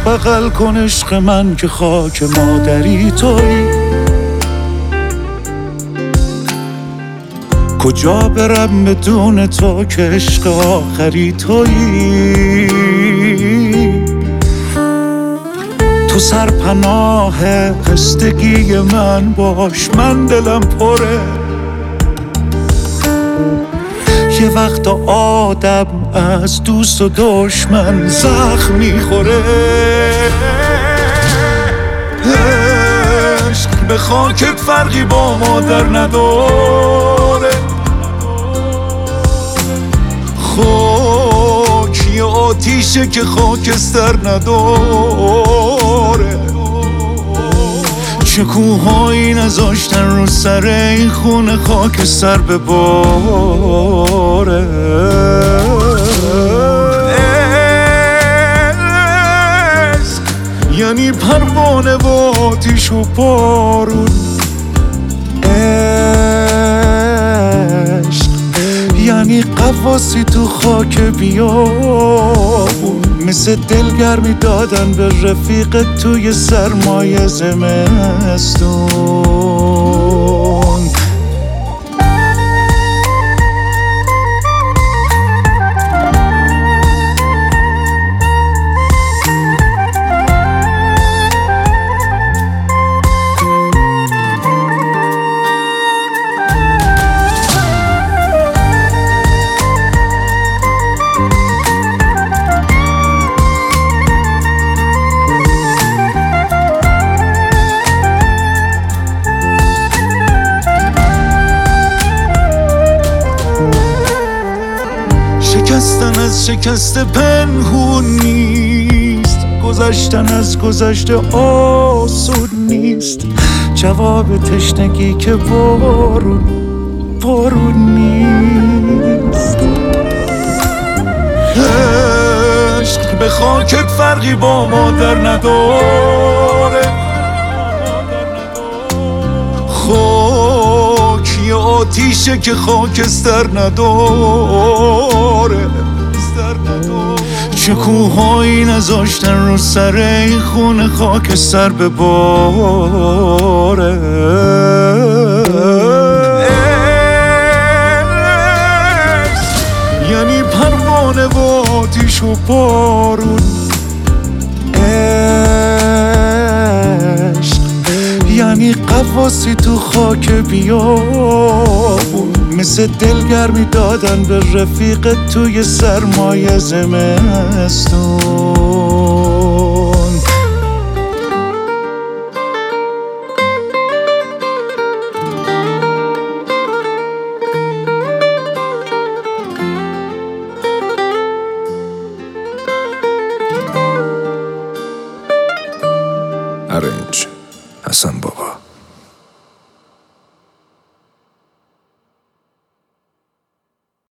بغل کن عشق من که خاک مادری تویی. کجا برم بدون تو که عشق آخری تویی. تو سرپناه خستگی من باش، من دلم پره. یه وقت آدم از دوست و دشمن زخم میخوره. عشق به خاکت فرقی با مادر نداره. خاک یه آتیشه که خاکستر نداره. چه کوهایی نذاشتن رو سر این خونه خاکستر بباره. عشق یعنی پروانه و آتیش و بارون. عشق یعنی قواسی تو خاک بیابون. مثل دلگرمی دادن به رفیق توی سرمایه زمستون. شکستن از شکست پنهون نیست. گذشتن از گذشته آسون نیست. جواب تشنگی که بارون نیست. عشق به خاکت فرقی با مادر نداره. خاک یه آتیشه که خاکستر نداره. چه کوهایی نذاشتن رو سر این خونه خاکستر بباره. یعنی پروانه و آتیش و بارون. عشق یعنی قواسی تو خاک بیابون. مثل دلگرمی دادن به رفیق توی سرمایه زمستون. ارنج حسن بابا.